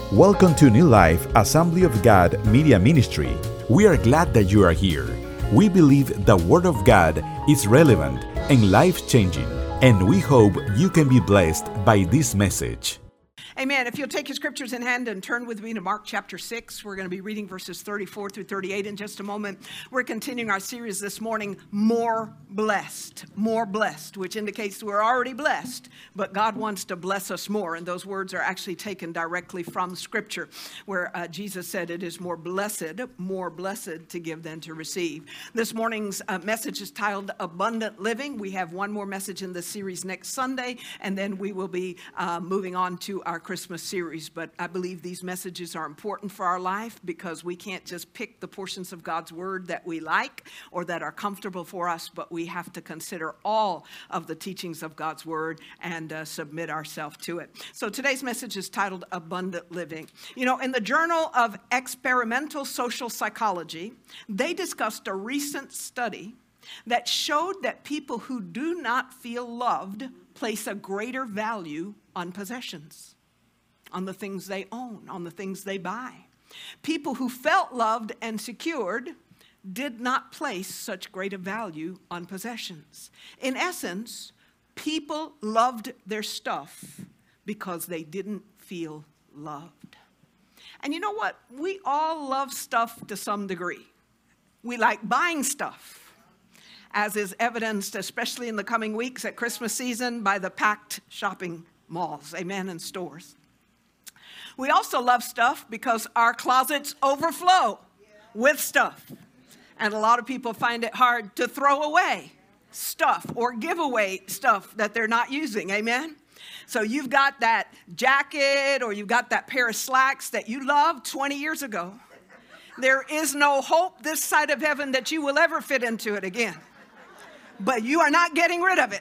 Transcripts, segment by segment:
Welcome to New Life Assembly of God Media Ministry. We are glad that you are here. We believe the Word of God is relevant and life-changing, and we hope you can be blessed by this message. Amen. If you'll take your scriptures in hand and turn with me to Mark chapter 6, we're going to be reading verses 34 through 38 in just a moment. We're continuing our series this morning, More Blessed, which indicates we're already blessed, but God wants to bless us more. And those words are actually taken directly from Scripture, where Jesus said it is more blessed to give than to receive. This morning's message is titled Abundant Living. We have one more message in this series next Sunday, and then we will be moving on to our Christmas series. But I believe these messages are important for our life because we can't just pick the portions of God's Word that we like or that are comfortable for us, but we have to consider all of the teachings of God's Word and submit ourselves to it. So today's message is titled Abundant Living. You know, in the Journal of Experimental Social Psychology, they discussed a recent study that showed that people who do not feel loved place a greater value on possessions, on the things they own, on the things they buy. People who felt loved and secured did not place such great a value on possessions. In essence, people loved their stuff because they didn't feel loved. And you know what? We all love stuff to some degree. We like buying stuff, as is evidenced, especially in the coming weeks at Christmas season, by the packed shopping malls, amen, and stores. We also love stuff because our closets overflow with stuff. And a lot of people find it hard to throw away stuff or give away stuff that they're not using, amen? So you've got that jacket or you've got that pair of slacks that you loved 20 years ago. There is no hope this side of heaven that you will ever fit into it again. But you are not getting rid of it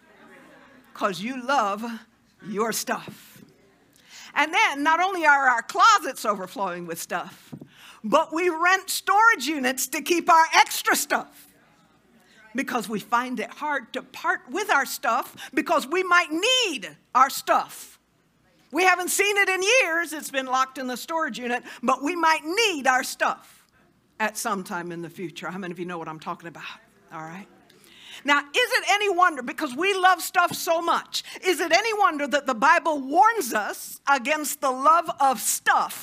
because you love your stuff. And then not only are our closets overflowing with stuff, but we rent storage units to keep our extra stuff because we find it hard to part with our stuff because we might need our stuff. We haven't seen it in years. It's been locked in the storage unit, but we might need our stuff at some time in the future. How many of you know what I'm talking about? All right. Now, is it any wonder, because we love stuff so much, is it any wonder that the Bible warns us against the love of stuff,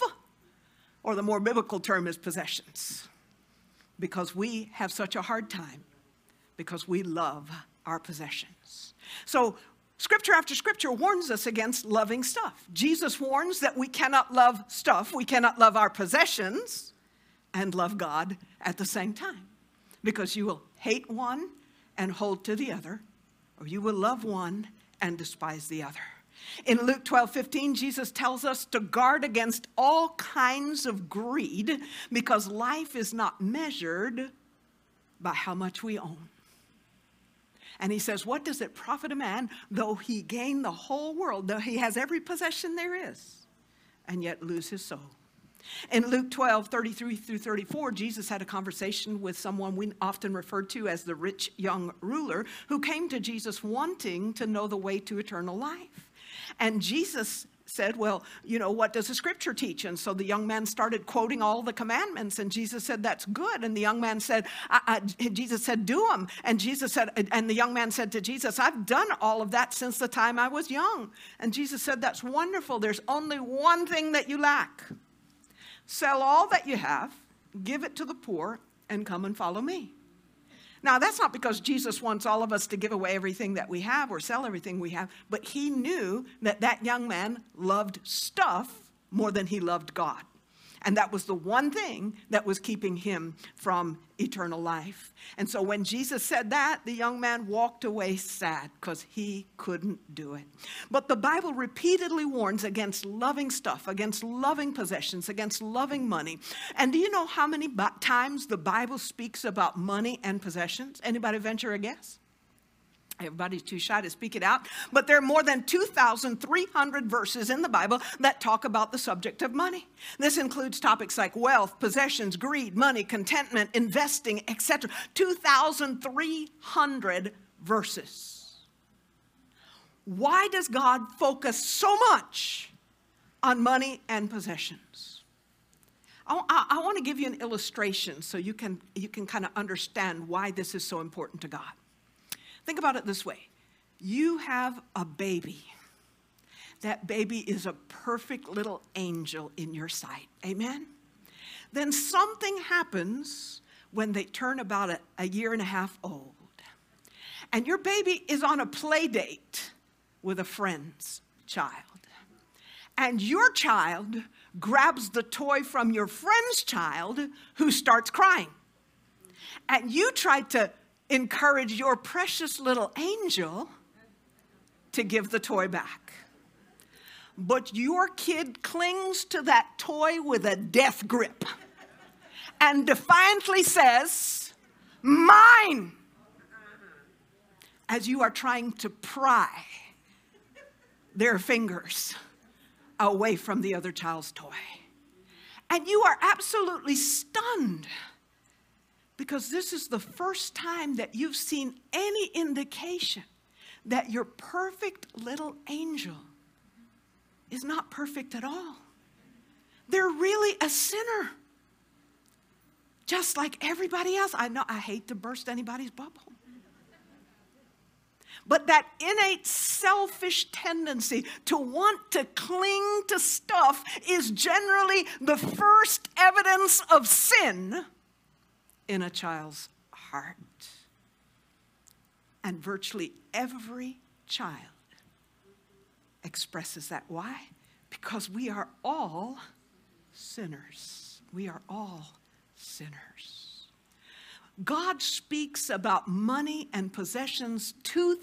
or the more biblical term is possessions? Because we have such a hard time, because we love our possessions. So, Scripture after Scripture warns us against loving stuff. Jesus warns that we cannot love stuff, we cannot love our possessions, and love God at the same time. Because you will hate one and hold to the other, or you will love one and despise the other. In Luke 12:15, Jesus tells us to guard against all kinds of greed because life is not measured by how much we own. And he says, what does it profit a man though he gain the whole world, though he has every possession there is, and yet lose his soul? In Luke 12:33 through 34, Jesus had a conversation with someone we often refer to as the rich young ruler who came to Jesus wanting to know the way to eternal life. And Jesus said, well, you know, what does the Scripture teach? And so the young man started quoting all the commandments, and Jesus said, that's good. And the young man said, Jesus said, do them. And Jesus said, and the young man said to Jesus, I've done all of that since the time I was young. And Jesus said, that's wonderful. There's only one thing that you lack. Sell all that you have, give it to the poor, and come and follow me. Now, that's not because Jesus wants all of us to give away everything that we have or sell everything we have, but he knew that that young man loved stuff more than he loved God. And that was the one thing that was keeping him from eternal life. And so when Jesus said that, the young man walked away sad because he couldn't do it. But the Bible repeatedly warns against loving stuff, against loving possessions, against loving money. And do you know how many times the Bible speaks about money and possessions? Anybody venture a guess? Everybody's too shy to speak it out, but there are more than 2,300 verses in the Bible that talk about the subject of money. This includes topics like wealth, possessions, greed, money, contentment, investing, etc. 2,300 verses. Why does God focus so much on money and possessions. I want to give you an illustration so you can kind of understand why this is so important to God. Think about it this way. You have a baby. That baby is a perfect little angel in your sight. Amen? Then something happens when they turn about a year and a half old. And your baby is on a play date with a friend's child. And your child grabs the toy from your friend's child who starts crying. And you try to encourage your precious little angel to give the toy back. But your kid clings to that toy with a death grip and defiantly says, "Mine," as you are trying to pry their fingers away from the other child's toy. And you are absolutely stunned because this is the first time that you've seen any indication that your perfect little angel is not perfect at all. They're really a sinner, just like everybody else. I know I hate to burst anybody's bubble. But that innate selfish tendency to want to cling to stuff is generally the first evidence of sin in a child's heart. And virtually every child expresses that. Why? Because we are all sinners. We are all sinners. God speaks about money and possessions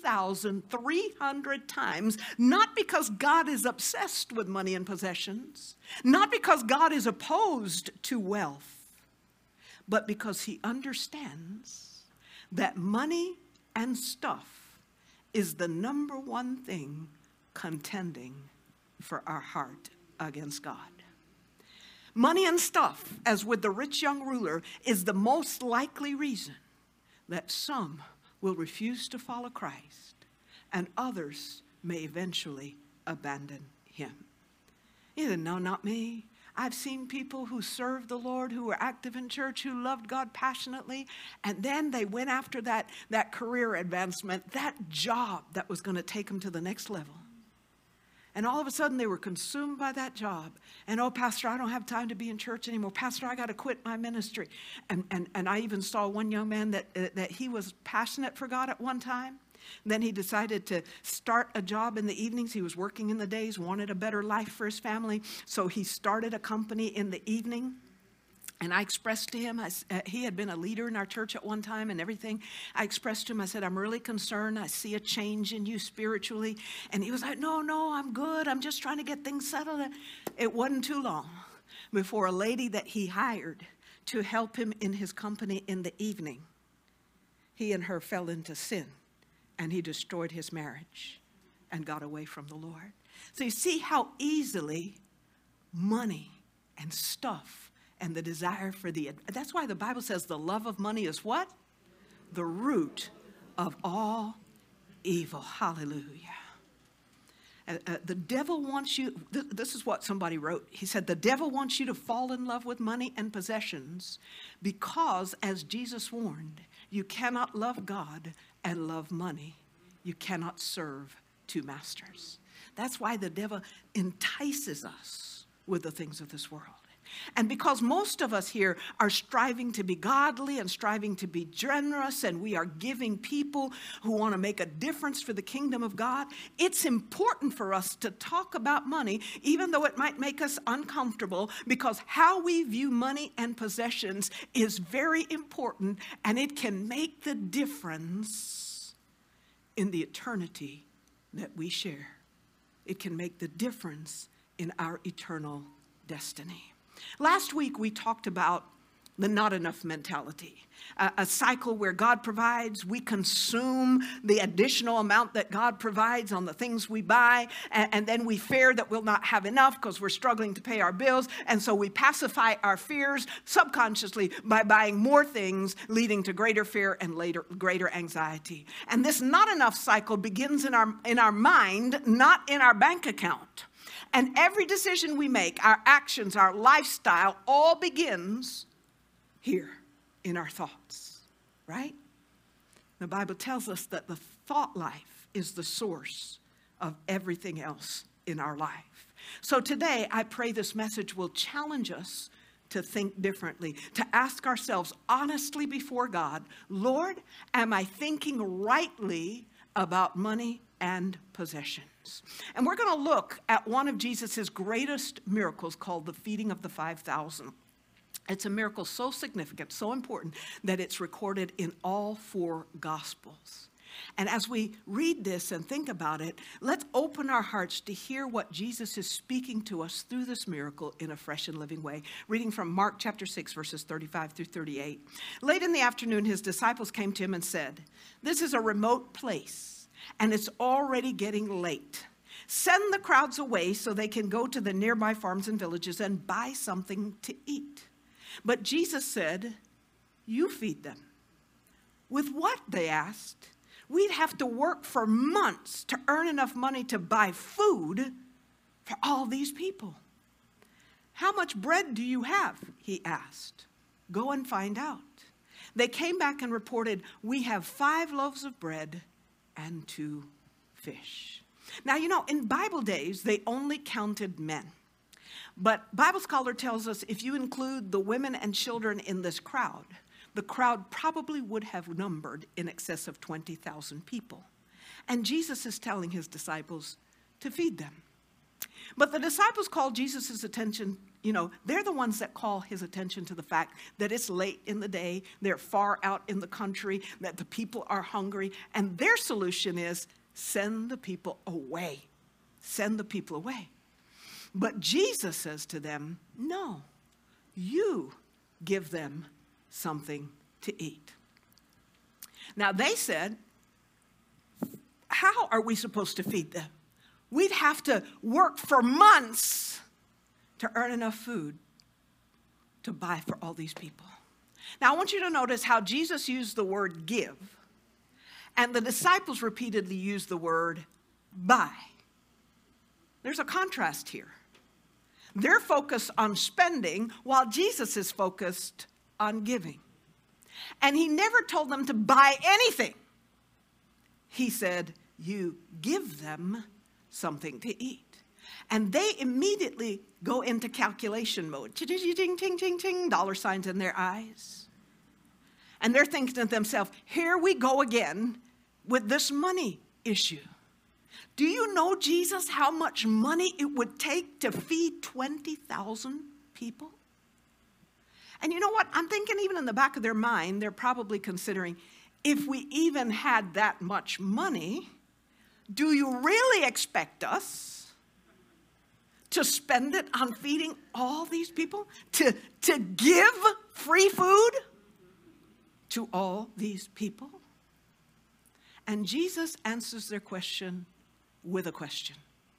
2,300 times, not because God is obsessed with money and possessions, not because God is opposed to wealth, but because he understands that money and stuff is the number one thing contending for our heart against God. Money and stuff, as with the rich young ruler, is the most likely reason that some will refuse to follow Christ and others may eventually abandon him. You said, "No, not me. I've seen people who served the Lord, who were active in church, who loved God passionately, and then they went after that career advancement, that job that was going to take them to the next level. And all of a sudden, they were consumed by that job. And, oh, Pastor, I don't have time to be in church anymore. Pastor, I got to quit my ministry." And I even saw one young man that he was passionate for God at one time. Then he decided to start a job in the evenings. He was working in the days, wanted a better life for his family. So he started a company in the evening. And I expressed to him, he had been a leader in our church at one time and everything. I expressed to him, I said, "I'm really concerned. I see a change in you spiritually." And he was like, no, I'm good. I'm just trying to get things settled. It wasn't too long before a lady that he hired to help him in his company in the evening, he and her fell into sin. And he destroyed his marriage and got away from the Lord. So you see how easily money and stuff and the desire for that's why the Bible says the love of money is what? The root of all evil. Hallelujah. The devil wants you, this is what somebody wrote. He said, the devil wants you to fall in love with money and possessions because, as Jesus warned, you cannot love God and love money. You cannot serve two masters. That's why the devil entices us with the things of this world. And because most of us here are striving to be godly and striving to be generous, and we are giving people who want to make a difference for the kingdom of God, it's important for us to talk about money, even though it might make us uncomfortable, because how we view money and possessions is very important, and it can make the difference in the eternity that we share. It can make the difference in our eternal destiny. Last week, we talked about the not enough mentality, a cycle where God provides, we consume the additional amount that God provides on the things we buy, and then we fear that we'll not have enough because we're struggling to pay our bills, and so we pacify our fears subconsciously by buying more things, leading to greater fear and later greater anxiety. And this not enough cycle begins in our mind, not in our bank account. And every decision we make, our actions, our lifestyle, all begins here in our thoughts, right? The Bible tells us that the thought life is the source of everything else in our life. So today, I pray this message will challenge us to think differently, to ask ourselves honestly before God, Lord, am I thinking rightly about money and possessions? And we're going to look at one of Jesus's greatest miracles called the feeding of the 5,000. It's a miracle so significant, so important, that it's recorded in all 4 Gospels. And as we read this and think about it, let's open our hearts to hear what Jesus is speaking to us through this miracle in a fresh and living way. Reading from Mark chapter 6, verses 35 through 38. Late in the afternoon, his disciples came to him and said, "This is a remote place, and it's already getting late. Send the crowds away so they can go to the nearby farms and villages and buy something to eat." But Jesus said, "You feed them." "With what?" they asked. "We'd have to work for months to earn enough money to buy food for all these people." "How much bread do you have?" he asked. "Go and find out." They came back and reported, "We have 5 loaves of bread and 2 fish." Now, you know, in Bible days, they only counted men. But Bible scholar tells us if you include the women and children in this crowd, the crowd probably would have numbered in excess of 20,000 people. And Jesus is telling his disciples to feed them. But the disciples call Jesus' attention, they're the ones that call his attention to the fact that it's late in the day, they're far out in the country, that the people are hungry, and their solution is send the people away. Send the people away. But Jesus says to them, no, you give them something to eat. Now they said, how are we supposed to feed them? We'd have to work for months to earn enough food to buy for all these people. Now I want you to notice how Jesus used the word give, and the disciples repeatedly used the word buy. There's a contrast here. They're focused on spending while Jesus is focused on giving. And he never told them to buy anything. He said, you give them something to eat. And they immediately go into calculation mode. Ting, ting, ting, ting, dollar signs in their eyes. And they're thinking to themselves, here we go again with this money issue. Do you know, Jesus, how much money it would take to feed 20,000 people? And you know what? I'm thinking even in the back of their mind, they're probably considering, if we even had that much money, do you really expect us to spend it on feeding all these people? To give free food to all these people? And Jesus answers their question with a question.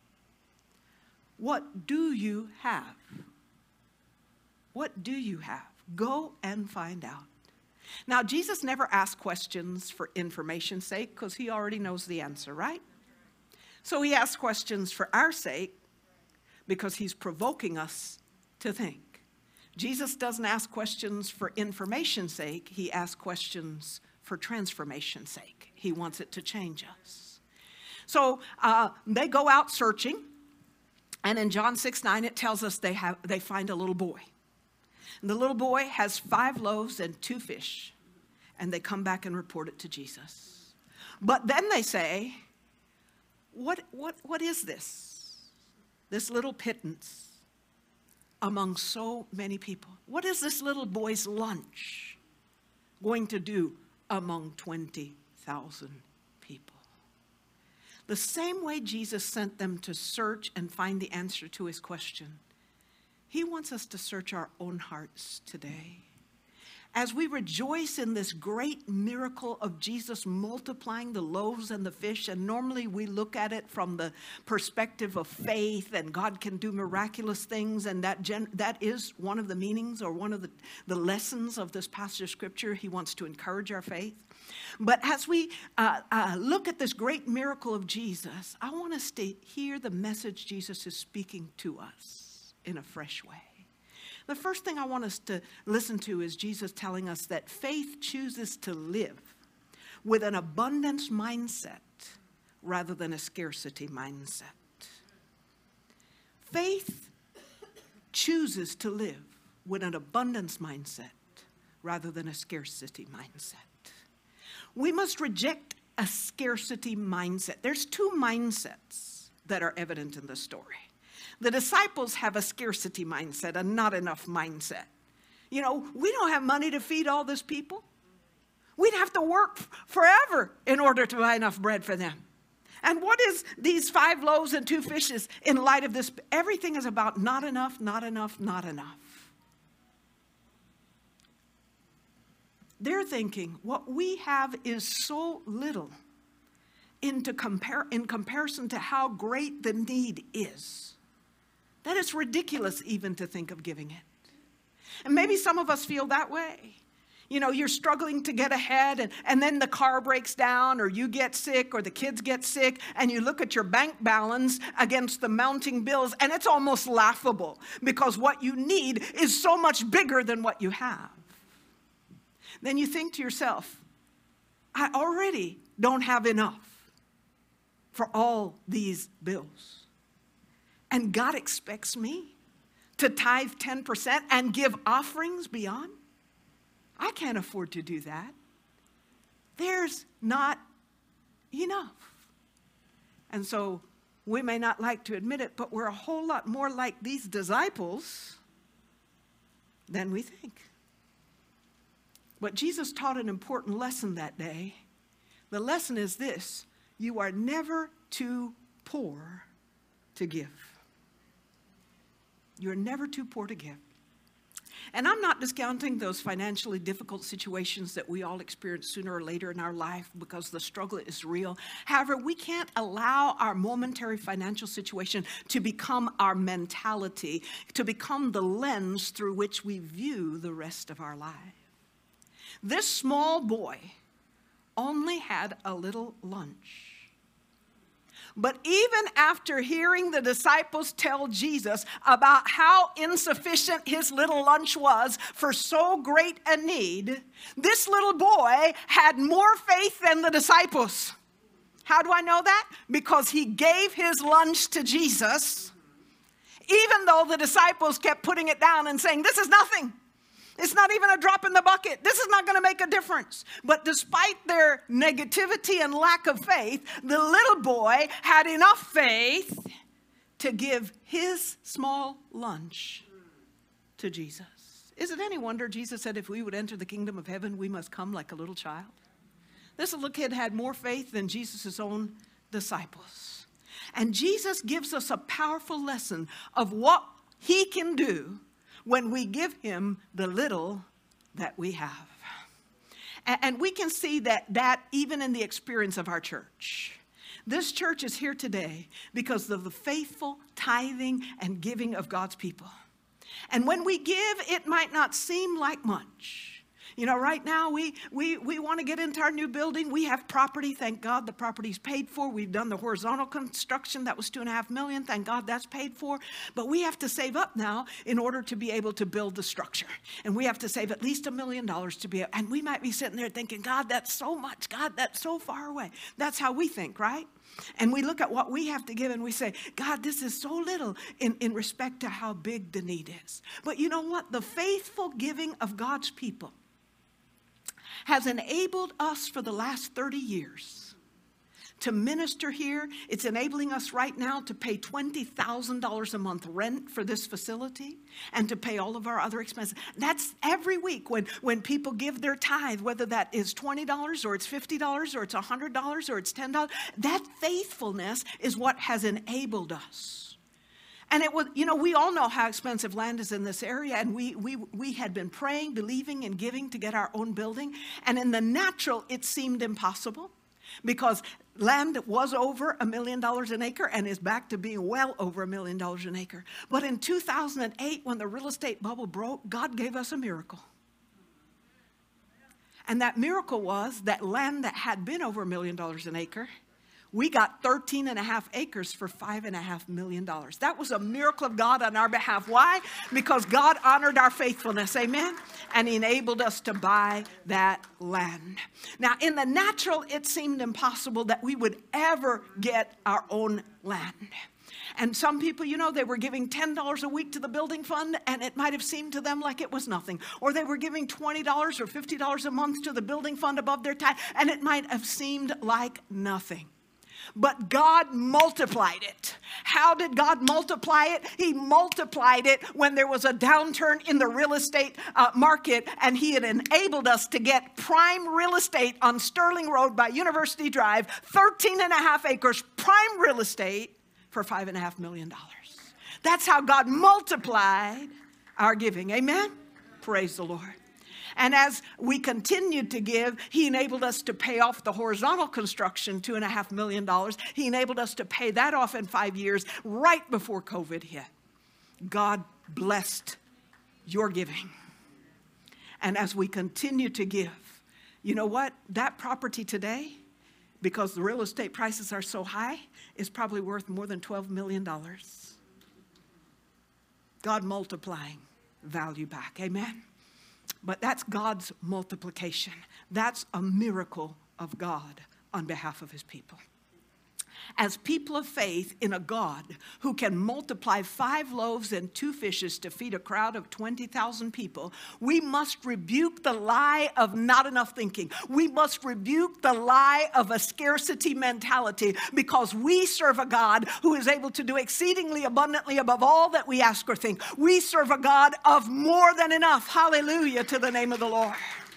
What do you have? What do you have? Go and find out. Now, Jesus never asked questions for information's sake because he already knows the answer, right? So he asks questions for our sake because he's provoking us to think. Jesus doesn't ask questions for information's sake. He asks questions for transformation's sake. He wants it to change us. So they go out searching, and in John 6:9 it tells us they find a little boy. And the little boy has 5 loaves and 2 fish, and they come back and report it to Jesus. But then they say, what is this? This little pittance among so many people. What is this little boy's lunch going to do among 20,000 people? The same way Jesus sent them to search and find the answer to his question, he wants us to search our own hearts today as we rejoice in this great miracle of Jesus multiplying the loaves and the fish, and normally we look at it from the perspective of faith and God can do miraculous things, and that is one of the meanings or one of the lessons of this passage of Scripture. He wants to encourage our faith. But as we look at this great miracle of Jesus, I want us to hear the message Jesus is speaking to us in a fresh way. The first thing I want us to listen to is Jesus telling us that faith chooses to live with an abundance mindset rather than a scarcity mindset. Faith chooses to live with an abundance mindset rather than a scarcity mindset. We must reject a scarcity mindset. There's two mindsets that are evident in the story. The disciples have a scarcity mindset, a not enough mindset. You know, we don't have money to feed all these people. We'd have to work forever in order to buy enough bread for them. And what is these 5 loaves and 2 fishes in light of this? Everything is about not enough, not enough, not enough. They're thinking what we have is so little in comparison to how great the need is, that it's ridiculous even to think of giving it. And maybe some of us feel that way. You know, you're struggling to get ahead, and then the car breaks down, or you get sick, or the kids get sick, and you look at your bank balance against the mounting bills, and it's almost laughable because what you need is so much bigger than what you have. Then you think to yourself, I already don't have enough for all these bills. And God expects me to tithe 10% and give offerings beyond? I can't afford to do that. There's not enough. And so we may not like to admit it, but we're a whole lot more like these disciples than we think. But Jesus taught an important lesson that day. The lesson is this: you are never too poor to give. You're never too poor to give. And I'm not discounting those financially difficult situations that we all experience sooner or later in our life, because the struggle is real. However, we can't allow our momentary financial situation to become our mentality, to become the lens through which we view the rest of our life. This small boy only had a little lunch. But even after hearing the disciples tell Jesus about how insufficient his little lunch was for so great a need, this little boy had more faith than the disciples. How do I know that? Because he gave his lunch to Jesus, even though the disciples kept putting it down and saying, this is nothing. It's not even a drop in the bucket. This is not going to make a difference. But despite their negativity and lack of faith, the little boy had enough faith to give his small lunch to Jesus. Is it any wonder Jesus said if we would enter the kingdom of heaven, we must come like a little child? This little kid had more faith than Jesus' own disciples. And Jesus gives us a powerful lesson of what he can do when we give him the little that we have. And we can see that even in the experience of our church. This church is here today because of the faithful tithing and giving of God's people. And when we give, it might not seem like much. You know, right now we want to get into our new building. We have property. Thank God the property's paid for. We've done the horizontal construction. That was $2.5 million. Thank God that's paid for. But we have to save up now in order to be able to build the structure. And we have to save at least $1 million to be able. And we might be sitting there thinking, God, that's so much. God, that's so far away. That's how we think, right? And we look at what we have to give and we say, God, this is so little in respect to how big the need is. But you know what? The faithful giving of God's people has enabled us for the last 30 years to minister here. It's enabling us right now to pay $20,000 a month rent for this facility and to pay all of our other expenses. That's every week when people give their tithe, whether that is $20 or it's $50 or it's $100 or it's $10. That faithfulness is what has enabled us. And it was, we all know how expensive land is in this area. And we had been praying, believing, and giving to get our own building. And in the natural, it seemed impossible because land was over $1 million an acre and is back to being well over $1 million an acre. But in 2008, when the real estate bubble broke, God gave us a miracle. And that miracle was that land that had been over $1 million an acre, we got 13.5 acres for $5.5 million. That was a miracle of God on our behalf. Why? Because God honored our faithfulness, amen? And He enabled us to buy that land. Now, in the natural, it seemed impossible that we would ever get our own land. And some people, they were giving $10 a week to the building fund, and it might have seemed to them like it was nothing. Or they were giving $20 or $50 a month to the building fund above their tithe, and it might have seemed like nothing. But God multiplied it. How did God multiply it? He multiplied it when there was a downturn in the real estate market, and He had enabled us to get prime real estate on Sterling Road by University Drive, 13.5 acres, prime real estate for $5.5 million. That's how God multiplied our giving. Amen? Praise the Lord. And as we continued to give, He enabled us to pay off the horizontal construction, $2.5 million. He enabled us to pay that off in 5 years, right before COVID hit. God blessed your giving. And as we continue to give, you know what? That property today, because the real estate prices are so high, is probably worth more than $12 million. God multiplying value back. Amen? But that's God's multiplication. That's a miracle of God on behalf of His people. As people of faith in a God who can multiply 5 loaves and 2 fishes to feed a crowd of 20,000 people, we must rebuke the lie of not enough thinking. We must rebuke the lie of a scarcity mentality, because we serve a God who is able to do exceedingly abundantly above all that we ask or think. We serve a God of more than enough. Hallelujah to the name of the Lord.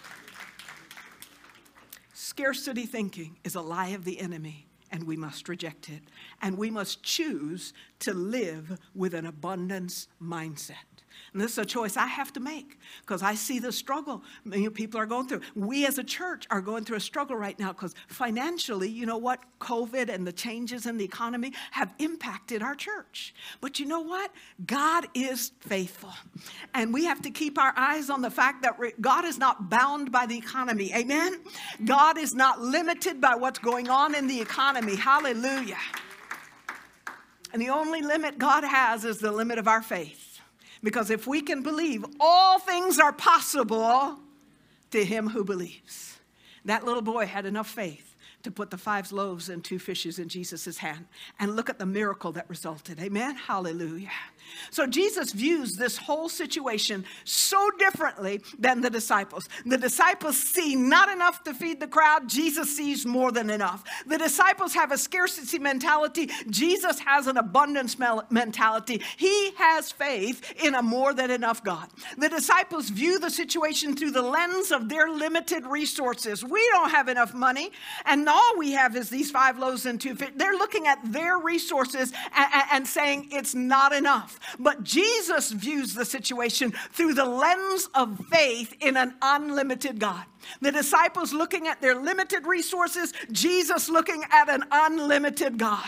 Scarcity thinking is a lie of the enemy, and we must reject it. And we must choose to live with an abundance mindset. And this is a choice I have to make, because I see the struggle many people are going through. We as a church are going through a struggle right now because financially, you know what? COVID and the changes in the economy have impacted our church. But you know what? God is faithful. And we have to keep our eyes on the fact that God is not bound by the economy. Amen? God is not limited by what's going on in the economy. Hallelujah. And the only limit God has is the limit of our faith. Because if we can believe, all things are possible to him who believes. That little boy had enough faith to put the 5 loaves and 2 fishes in Jesus' hand. And look at the miracle that resulted. Amen? Hallelujah. So Jesus views this whole situation so differently than the disciples. The disciples see not enough to feed the crowd. Jesus sees more than enough. The disciples have a scarcity mentality. Jesus has an abundance mentality. He has faith in a more than enough God. The disciples view the situation through the lens of their limited resources. We don't have enough money, and all we have is these 5 loaves and 2 fish. They're looking at their resources and saying it's not enough. But Jesus views the situation through the lens of faith in an unlimited God. The disciples looking at their limited resources, Jesus looking at an unlimited God.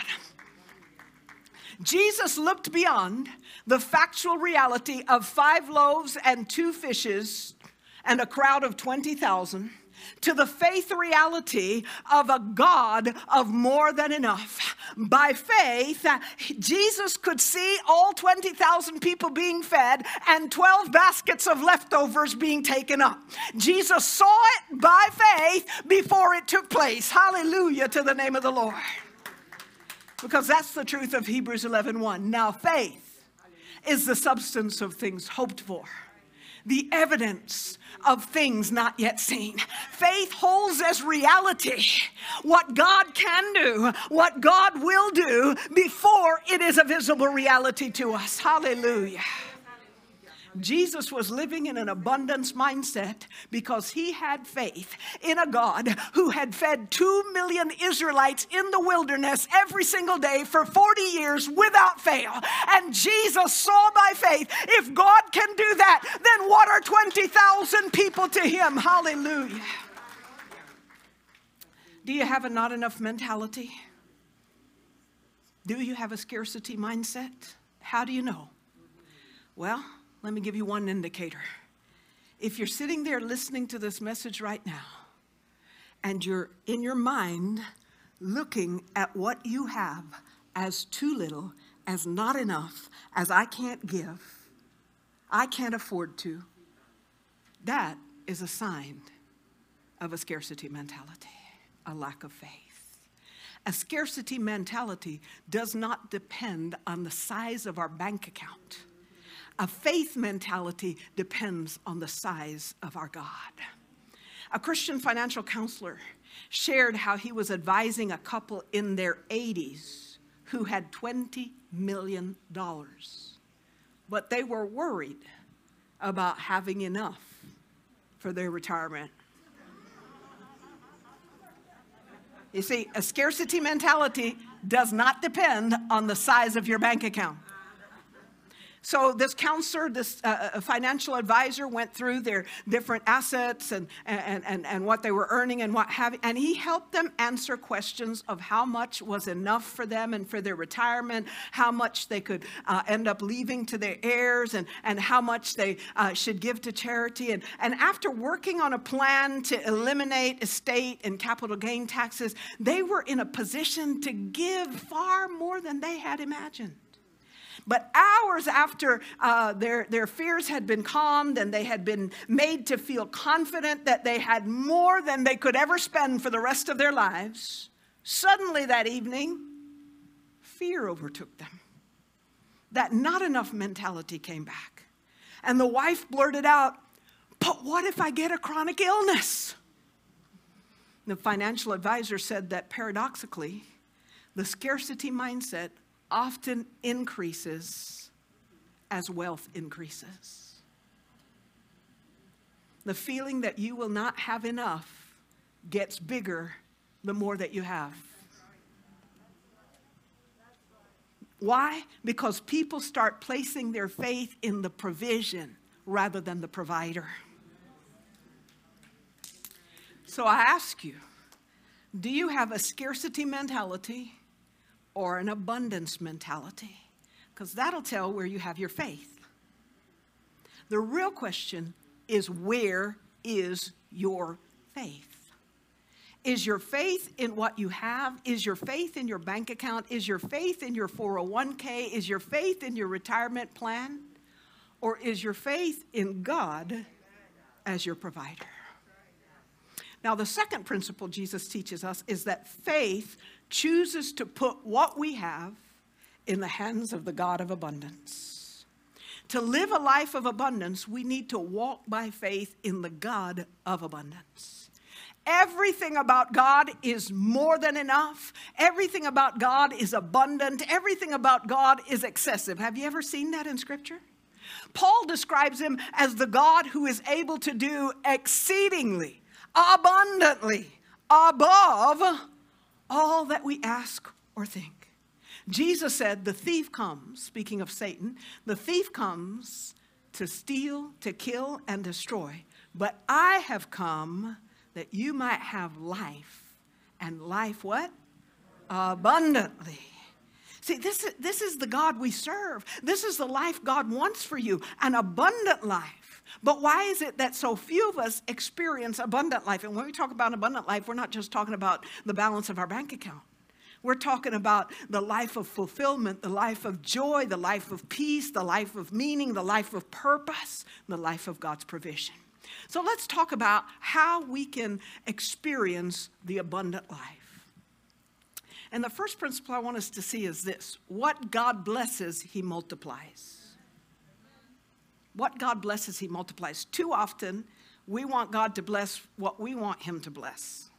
Jesus looked beyond the factual reality of 5 loaves and 2 fishes and a crowd of 20,000 to the faith reality of a God of more than enough. By faith, Jesus could see all 20,000 people being fed and 12 baskets of leftovers being taken up. Jesus saw it by faith before it took place. Hallelujah to the name of the Lord. Because that's the truth of Hebrews 11:1. Now faith is the substance of things hoped for, the evidence of things not yet seen. Faith holds as reality what God can do, what God will do before it is a visible reality to us. Hallelujah. Jesus was living in an abundance mindset because he had faith in a God who had fed 2 million Israelites in the wilderness every single day for 40 years without fail. And Jesus saw by faith, if God can do that, then what are 20,000 people to him? Hallelujah. Do you have a not enough mentality? Do you have a scarcity mindset? How do you know? Well, let me give you one indicator. If you're sitting there listening to this message right now, and you're in your mind looking at what you have as too little, as not enough, as I can't give, I can't afford to, that is a sign of a scarcity mentality, a lack of faith. A scarcity mentality does not depend on the size of our bank account. A faith mentality depends on the size of our God. A Christian financial counselor shared how he was advising a couple in their 80s who had $20 million, but they were worried about having enough for their retirement. You see, a scarcity mentality does not depend on the size of your bank account. So this counselor, this financial advisor went through their different assets and what they were earning and what have you, and he helped them answer questions of how much was enough for them and for their retirement, how much they could end up leaving to their heirs, and how much they should give to charity. And after working on a plan to eliminate estate and capital gain taxes, they were in a position to give far more than they had imagined. But hours after their fears had been calmed and they had been made to feel confident that they had more than they could ever spend for the rest of their lives, suddenly that evening, fear overtook them. That not enough mentality came back. And the wife blurted out, "But what if I get a chronic illness?" The financial advisor said that paradoxically, the scarcity mindset often increases as wealth increases. The feeling that you will not have enough gets bigger the more that you have. Why? Because people start placing their faith in the provision rather than the provider. So I ask you, do you have a scarcity mentality or an abundance mentality? Because that'll tell where you have your faith. The real question is, where is your faith? Is your faith in what you have? Is your faith in your bank account? Is your faith in your 401k? Is your faith in your retirement plan? Or is your faith in God as your provider? Now, the second principle Jesus teaches us is that faith chooses to put what we have in the hands of the God of abundance. To live a life of abundance, we need to walk by faith in the God of abundance. Everything about God is more than enough. Everything about God is abundant. Everything about God is excessive. Have you ever seen that in Scripture? Paul describes him as the God who is able to do exceedingly, abundantly, above all that we ask or think. Jesus said, the thief comes, speaking of Satan, the thief comes to steal, to kill, and destroy. But I have come that you might have life, and life what? Abundantly. See, this is the God we serve. This is the life God wants for you, an abundant life. But why is it that so few of us experience abundant life? And when we talk about abundant life, we're not just talking about the balance of our bank account. We're talking about the life of fulfillment, the life of joy, the life of peace, the life of meaning, the life of purpose, the life of God's provision. So let's talk about how we can experience the abundant life. And the first principle I want us to see is this: what God blesses, He multiplies. What God blesses, He multiplies. Too often, we want God to bless what we want Him to bless.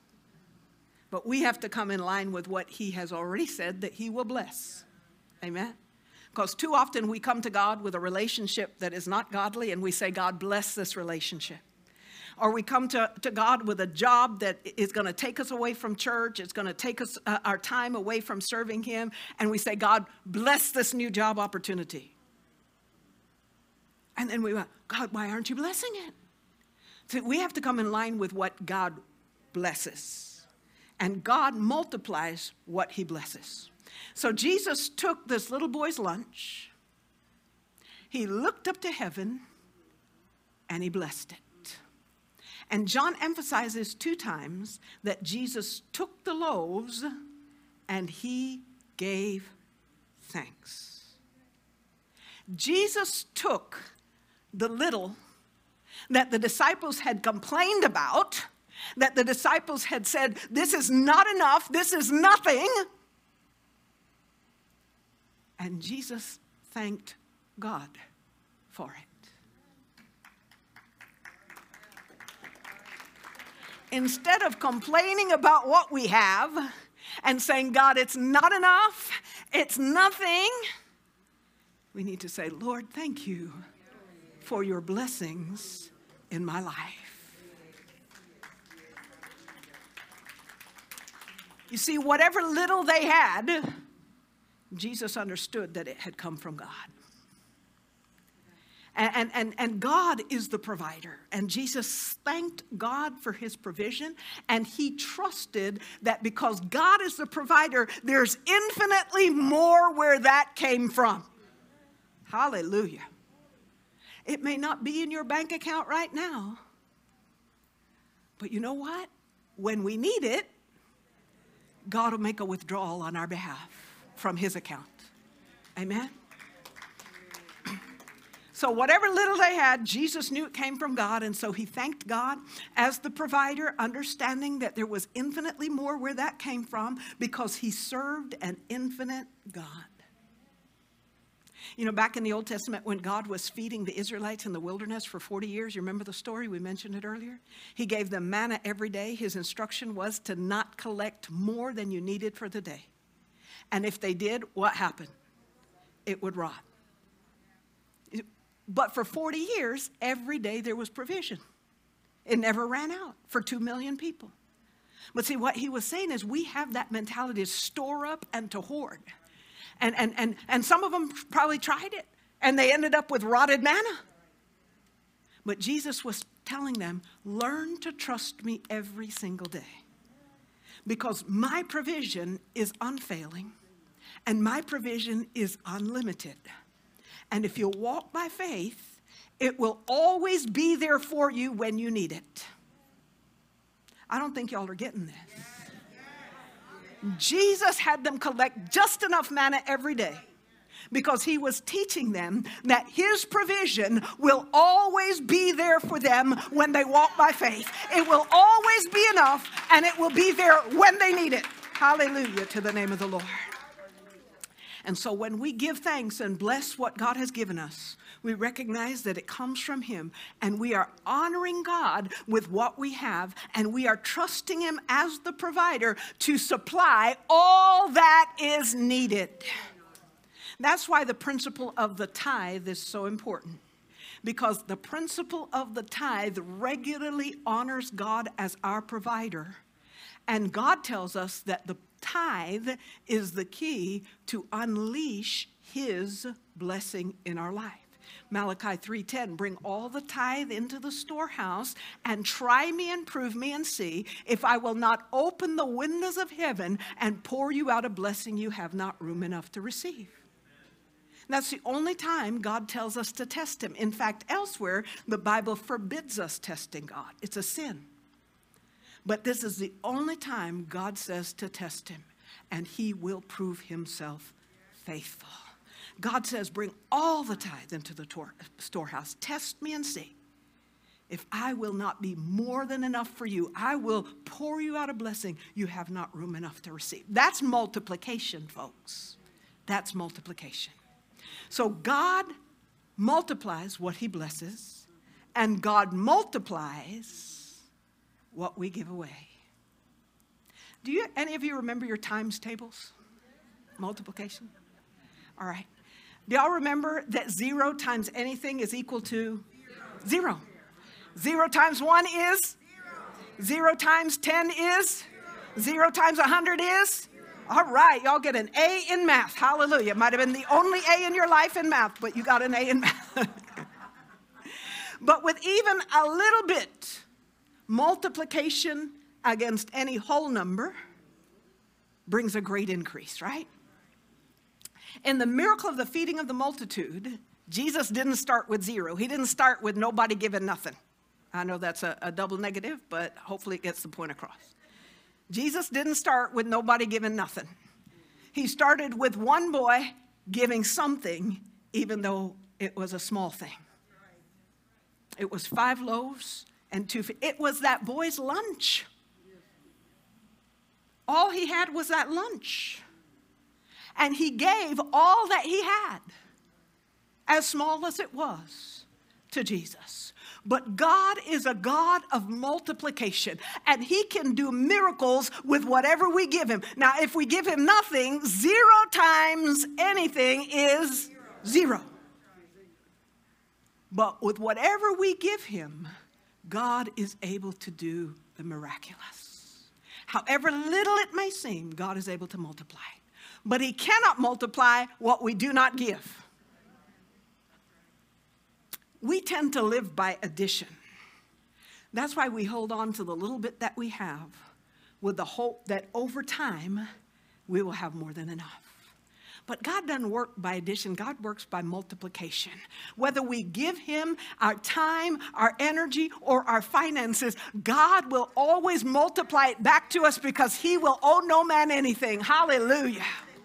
But we have to come in line with what He has already said that He will bless. Amen? Because too often we come to God with a relationship that is not godly and we say, God, bless this relationship. Or we come to God with a job that is going to take us away from church. It's going to take us our time away from serving him. And we say, God, bless this new job opportunity. And then we went, God, why aren't you blessing it? So we have to come in line with what God blesses. And God multiplies what he blesses. So Jesus took this little boy's lunch. He looked up to heaven and he blessed it. And John emphasizes 2 times that Jesus took the loaves and he gave thanks. Jesus took the little that the disciples had complained about, that the disciples had said, this is not enough, this is nothing. And Jesus thanked God for it. Instead of complaining about what we have and saying, God, it's not enough, it's nothing, we need to say, Lord, thank you for your blessings in my life. You see, whatever little they had, Jesus understood that it had come from God. And God is the provider. And Jesus thanked God for his provision. And he trusted that because God is the provider, there's infinitely more where that came from. Hallelujah. It may not be in your bank account right now. But you know what? When we need it, God will make a withdrawal on our behalf from his account. Amen? So whatever little they had, Jesus knew it came from God, and so he thanked God as the provider, understanding that there was infinitely more where that came from because he served an infinite God. You know, back in the Old Testament when God was feeding the Israelites in the wilderness for 40 years, you remember the story? We mentioned it earlier. He gave them manna every day. His instruction was to not collect more than you needed for the day. And if they did, what happened? It would rot. But for 40 years, every day there was provision. It never ran out for 2 million people. But see, what he was saying is we have that mentality to store up and to hoard. And some of them probably tried it, and they ended up with rotted manna. But Jesus was telling them, learn to trust me every single day. Because my provision is unfailing, and my provision is unlimited. And if you walk by faith, it will always be there for you when you need it. I don't think y'all are getting this. Jesus had them collect just enough manna every day because he was teaching them that his provision will always be there for them when they walk by faith. It will always be enough, and it will be there when they need it. Hallelujah to the name of the Lord. And so when we give thanks and bless what God has given us, we recognize that it comes from him, and we are honoring God with what we have, and we are trusting him as the provider to supply all that is needed. That's why the principle of the tithe is so important, because the principle of the tithe regularly honors God as our provider, and God tells us that the tithe is the key to unleash his blessing in our life. Malachi 3:10, bring all the tithe into the storehouse and try me and prove me and see if I will not open the windows of heaven and pour you out a blessing you have not room enough to receive. That's the only time God tells us to test him. In fact, elsewhere, the Bible forbids us testing God. It's a sin. But this is the only time God says to test him, and he will prove himself faithful. God says, bring all the tithe into the storehouse. Test me and see. If I will not be more than enough for you, I will pour you out a blessing you have not room enough to receive. That's multiplication, folks. That's multiplication. So God multiplies what he blesses, and God multiplies what we give away. Do any of you remember your times tables? Multiplication? All right. Do y'all remember that 0 times anything is equal to 0? 0 times 1 is? 0 times 10 is? 0 times 100 is? All right, y'all get an A in math. Hallelujah. It might have been the only A in your life in math, but you got an A in math. But with even a little bit multiplication against any whole number brings a great increase, right? In the miracle of the feeding of the multitude, Jesus didn't start with 0. He didn't start with nobody giving nothing. I know that's a double negative, but hopefully it gets the point across. Jesus didn't start with nobody giving nothing. He started with one boy giving something, even though it was a small thing. It was 5 loaves and 2 fish. It was that boy's lunch. All he had was that lunch. And he gave all that he had, as small as it was, to Jesus. But God is a God of multiplication, and he can do miracles with whatever we give him. Now, if we give him nothing, 0 times anything is 0. But with whatever we give him, God is able to do the miraculous. However little it may seem, God is able to multiply. But he cannot multiply what we do not give. We tend to live by addition. That's why we hold on to the little bit that we have with the hope that over time we will have more than enough. But God doesn't work by addition. God works by multiplication. Whether we give him our time, our energy, or our finances, God will always multiply it back to us because he will owe no man anything. Hallelujah.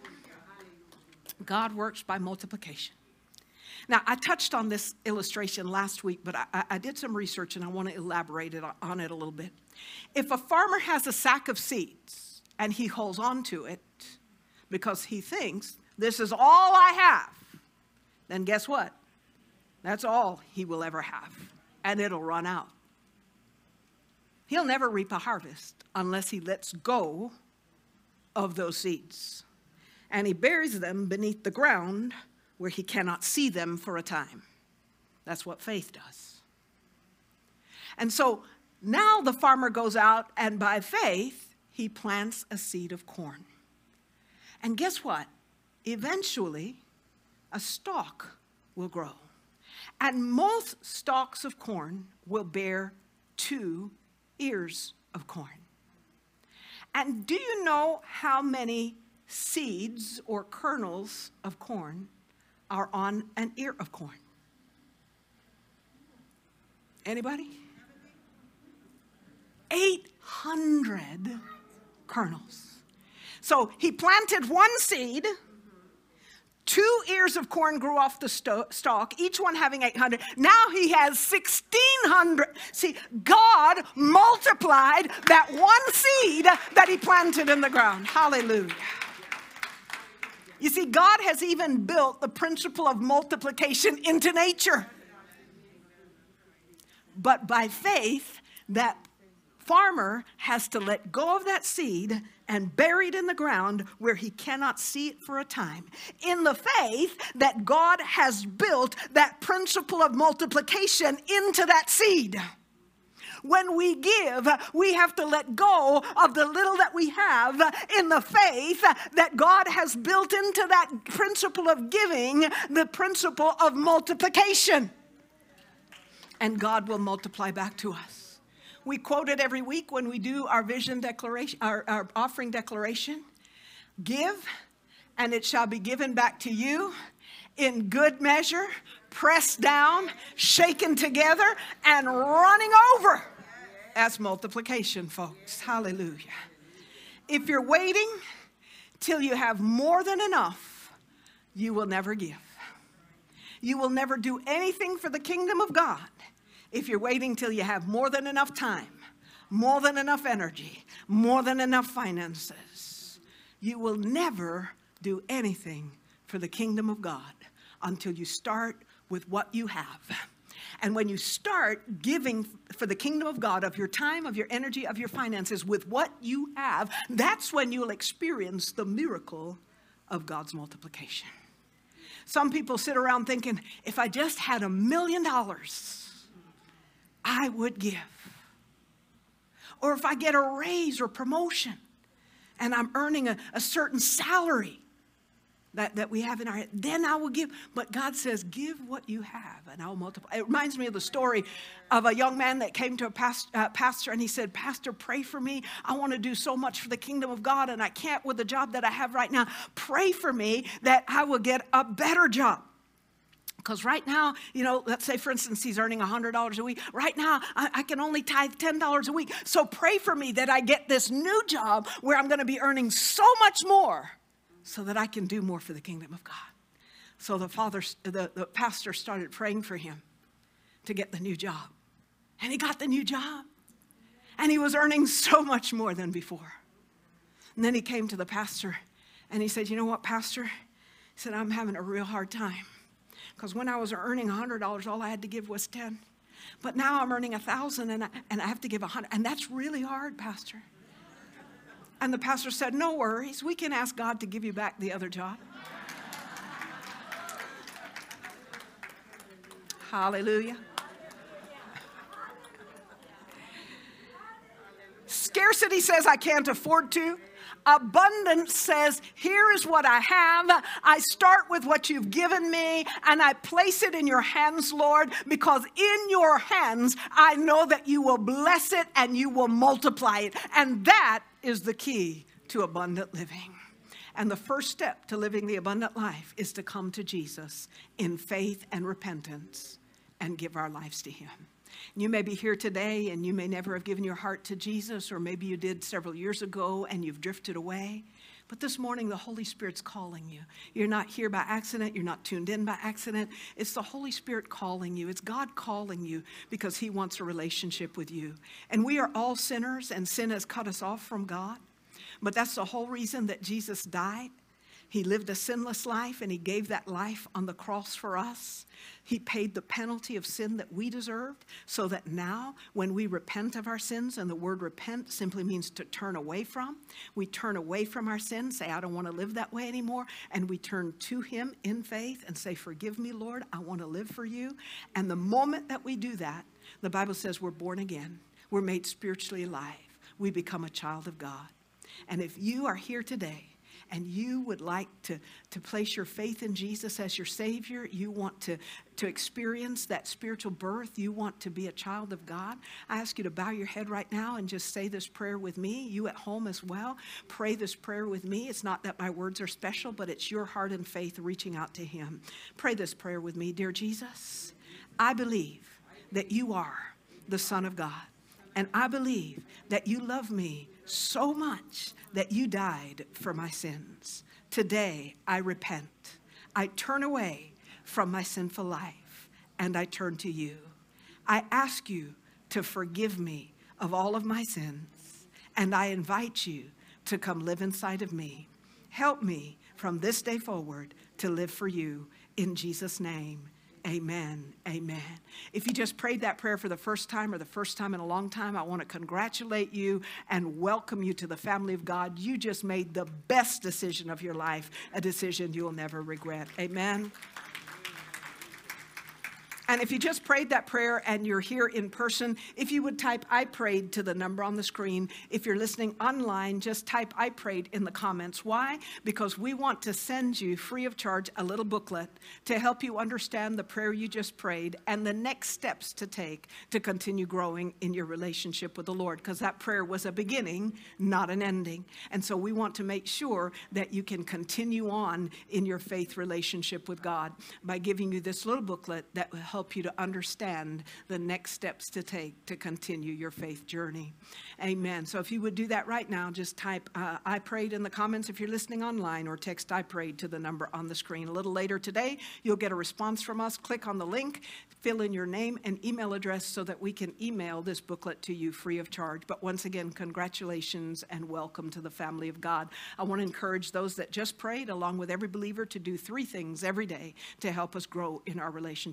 God works by multiplication. Now, I touched on this illustration last week, but I did some research and I want to elaborate on it a little bit. If a farmer has a sack of seeds and he holds on to it because he thinks, this is all I have, then guess what? That's all he will ever have, and it'll run out. He'll never reap a harvest unless he lets go of those seeds, and he buries them beneath the ground where he cannot see them for a time. That's what faith does. And so now the farmer goes out, and by faith, he plants a seed of corn. And guess what? Eventually, a stalk will grow. And most stalks of corn will bear 2 ears of corn. And do you know how many seeds or kernels of corn are on an ear of corn? Anybody? 800 kernels. So he planted one seed. 2 ears of corn grew off the stalk, each one having 800. Now he has 1,600. See, God multiplied that one seed that he planted in the ground. Hallelujah. You see, God has even built the principle of multiplication into nature. But by faith, that farmer has to let go of that seed and bury it in the ground where he cannot see it for a time. In the faith that God has built that principle of multiplication into that seed. When we give, we have to let go of the little that we have in the faith that God has built into that principle of giving, the principle of multiplication. And God will multiply back to us. We quote it every week when we do our vision declaration, our offering declaration. Give, and it shall be given back to you in good measure, pressed down, shaken together, and running over. That's multiplication, folks. Hallelujah. If you're waiting till you have more than enough, you will never give. You will never do anything for the kingdom of God if you're waiting till you have more than enough time, more than enough energy, more than enough finances. You will never do anything for the kingdom of God until you start with what you have. And when you start giving for the kingdom of God of your time, of your energy, of your finances with what you have, that's when you'll experience the miracle of God's multiplication. Some people sit around thinking, if I just had $1 million, I would give. Or if I get a raise or promotion and I'm earning a certain salary that we have in our head, then I will give. But God says, give what you have and I'll multiply. It reminds me of the story of a young man that came to a pastor and he said, Pastor, pray for me. I want to do so much for the kingdom of God and I can't with the job that I have right now. Pray for me that I will get a better job. Because right now, let's say, for instance, he's earning $100 a week. Right now, I can only tithe $10 a week. So pray for me that I get this new job where I'm going to be earning so much more so that I can do more for the kingdom of God. So the pastor started praying for him to get the new job. And he got the new job. And he was earning so much more than before. And then he came to the pastor and he said, you know what, Pastor? He said, I'm having a real hard time. Because when I was earning $100, all I had to give was $10. But now I'm earning $1,000 and I have to give $100. And that's really hard, Pastor. And the pastor said, no worries. We can ask God to give you back the other job. Hallelujah. Scarcity says I can't afford to. Abundance says, here is what I have. I start with what you've given me and I place it in your hands, Lord, because in your hands, I know that you will bless it and you will multiply it. And that is the key to abundant living. And the first step to living the abundant life is to come to Jesus in faith and repentance and give our lives to him. You may be here today and you may never have given your heart to Jesus, or maybe you did several years ago and you've drifted away. But this morning, the Holy Spirit's calling you. You're not here by accident. You're not tuned in by accident. It's the Holy Spirit calling you. It's God calling you because he wants a relationship with you. And we are all sinners and sin has cut us off from God. But that's the whole reason that Jesus died. He lived a sinless life and he gave that life on the cross for us. He paid the penalty of sin that we deserved so that now when we repent of our sins, and the word repent simply means to turn away from. We turn away from our sins, say, I don't want to live that way anymore. And we turn to him in faith and say, forgive me, Lord, I want to live for you. And the moment that we do that, the Bible says we're born again. We're made spiritually alive. We become a child of God. And if you are here today, and you would like to place your faith in Jesus as your Savior, you want to experience that spiritual birth, you want to be a child of God, I ask you to bow your head right now and just say this prayer with me. You at home as well, pray this prayer with me. It's not that my words are special, but it's your heart and faith reaching out to him. Pray this prayer with me. Dear Jesus, I believe that you are the Son of God. And I believe that you love me so much that you died for my sins. Today, I repent. I turn away from my sinful life and I turn to you. I ask you to forgive me of all of my sins and I invite you to come live inside of me. Help me from this day forward to live for you in Jesus' name. Amen. Amen. If you just prayed that prayer for the first time or the first time in a long time, I want to congratulate you and welcome you to the family of God. You just made the best decision of your life, a decision you'll never regret. Amen. And if you just prayed that prayer and you're here in person, if you would type I prayed to the number on the screen. If you're listening online, just type I prayed in the comments. Why? Because we want to send you free of charge a little booklet to help you understand the prayer you just prayed and the next steps to take to continue growing in your relationship with the Lord. Because that prayer was a beginning, not an ending. And so we want to make sure that you can continue on in your faith relationship with God by giving you this little booklet that will help you to understand the next steps to take to continue your faith journey. Amen. So if you would do that right now, just type I prayed in the comments if you're listening online, or text I prayed to the number on the screen. A little later today, you'll get a response from us. Click on the link, fill in your name and email address so that we can email this booklet to you free of charge. But once again, congratulations and welcome to the family of God. I want to encourage those that just prayed, along with every believer, to do 3 things every day to help us grow in our relationship with the Lord.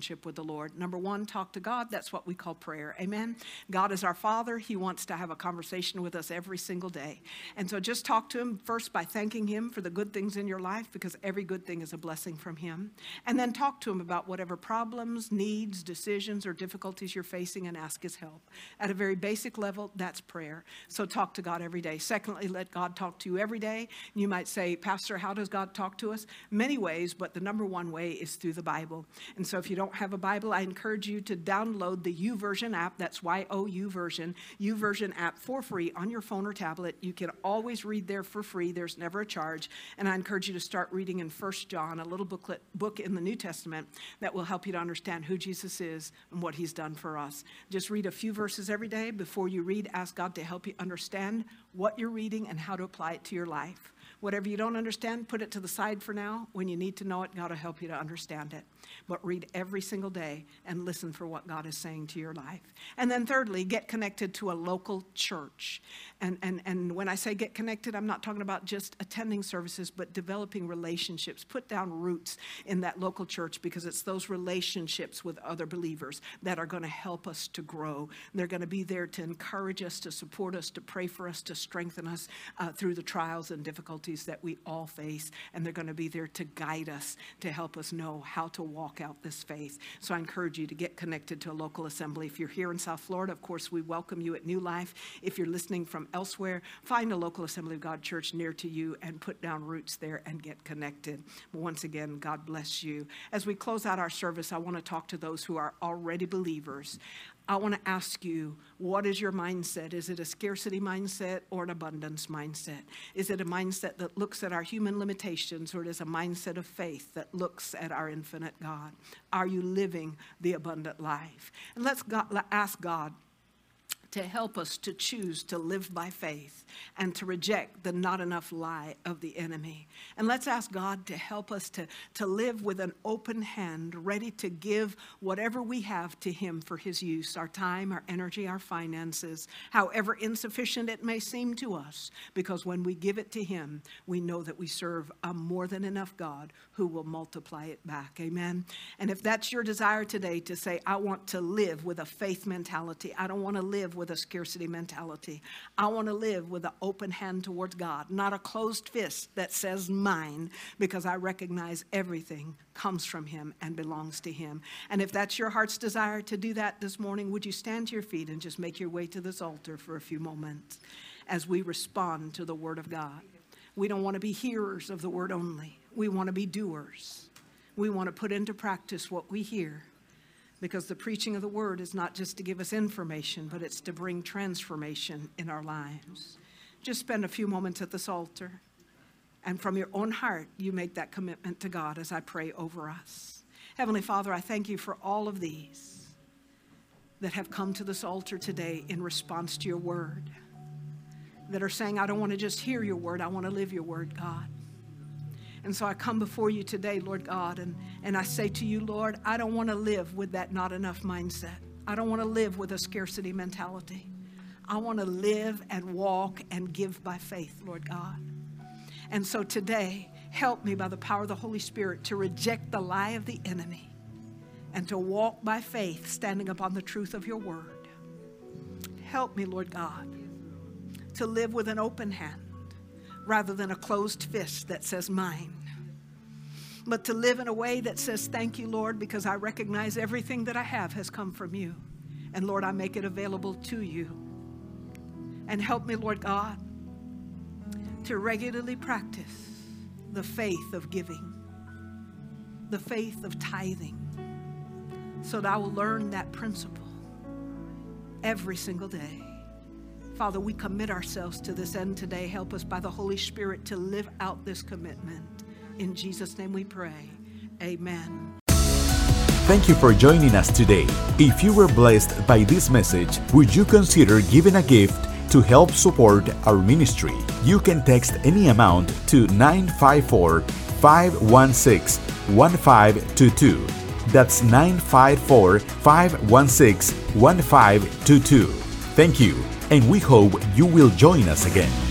Lord. Number one, talk to God. That's what we call prayer. Amen. God is our Father. He wants to have a conversation with us every single day. And so just talk to him first by thanking him for the good things in your life, because every good thing is a blessing from him. And then talk to him about whatever problems, needs, decisions, or difficulties you're facing and ask his help. At a very basic level, that's prayer. So talk to God every day. Secondly, let God talk to you every day. You might say, Pastor, how does God talk to us? Many ways, but the number one way is through the Bible. And so if you don't have a Bible, I encourage you to download the YouVersion app. That's Y-O-U version, YouVersion app for free on your phone or tablet. You can always read there for free. There's never a charge. And I encourage you to start reading in 1 John, a little book in the New Testament that will help you to understand who Jesus is and what he's done for us. Just read a few verses every day. Before you read, ask God to help you understand what you're reading and how to apply it to your life. Whatever you don't understand, put it to the side for now. When you need to know it, God will help you to understand it. But read every single day and listen for what God is saying to your life. And then thirdly, get connected to a local church. And when I say get connected, I'm not talking about just attending services, but developing relationships. Put down roots in that local church, because it's those relationships with other believers that are going to help us to grow. They're going to be there to encourage us, to support us, to pray for us, to strengthen us through the trials and difficulties that we all face. And they're going to be there to guide us, to help us know how to walk out this faith. So I encourage you to get connected to a local assembly. If you're here in South Florida, of course, we welcome you at New Life. If you're listening from elsewhere, find a local Assembly of God church near to you and put down roots there and get connected. Once again, God bless you. As we close out our service, I want to talk to those who are already believers. I want to ask you, what is your mindset? Is it a scarcity mindset or an abundance mindset? Is it a mindset that looks at our human limitations, or it is a mindset of faith that looks at our infinite God? Are you living the abundant life? And let's ask God to help us to choose to live by faith and to reject the not enough lie of the enemy. And let's ask God to help us to live with an open hand, ready to give whatever we have to him for his use, our time, our energy, our finances, however insufficient it may seem to us, because when we give it to him, we know that we serve a more than enough God who will multiply it back. Amen. And if that's your desire today, to say, I want to live with a faith mentality, I don't want to live with a scarcity mentality. I want to live with an open hand towards God, not a closed fist that says mine, because I recognize everything comes from him and belongs to him. And if that's your heart's desire to do that this morning, would you stand to your feet and just make your way to this altar for a few moments as we respond to the word of God? We don't want to be hearers of the word only. We want to be doers. We want to put into practice what we hear. Because the preaching of the word is not just to give us information, but it's to bring transformation in our lives. Just spend a few moments at this altar, and from your own heart, you make that commitment to God as I pray over us. Heavenly Father, I thank you for all of these that have come to this altar today in response to your word, that are saying, I don't want to just hear your word, I want to live your word, God. And so I come before you today, Lord God, and I say to you, Lord, I don't want to live with that not enough mindset. I don't want to live with a scarcity mentality. I want to live and walk and give by faith, Lord God. And so today, help me by the power of the Holy Spirit to reject the lie of the enemy and to walk by faith, standing upon the truth of your word. Help me, Lord God, to live with an open hand, rather than a closed fist that says mine, but to live in a way that says, thank you, Lord, because I recognize everything that I have has come from you. And Lord, I make it available to you. And help me, Lord God, to regularly practice the faith of giving, the faith of tithing, so that I will learn that principle every single day. Father, we commit ourselves to this end today. Help us by the Holy Spirit to live out this commitment. In Jesus' name we pray. Amen. Thank you for joining us today. If you were blessed by this message, would you consider giving a gift to help support our ministry? You can text any amount to 954-516-1522. That's 954-516-1522. Thank you, and we hope you will join us again.